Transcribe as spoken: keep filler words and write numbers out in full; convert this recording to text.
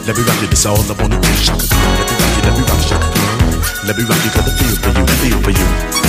Let me rock you, this all I wanna do. Shaka Khan, let me rock you, let me rock you, Shaka Khan. Let me rock you, got the feel for you, feel for you.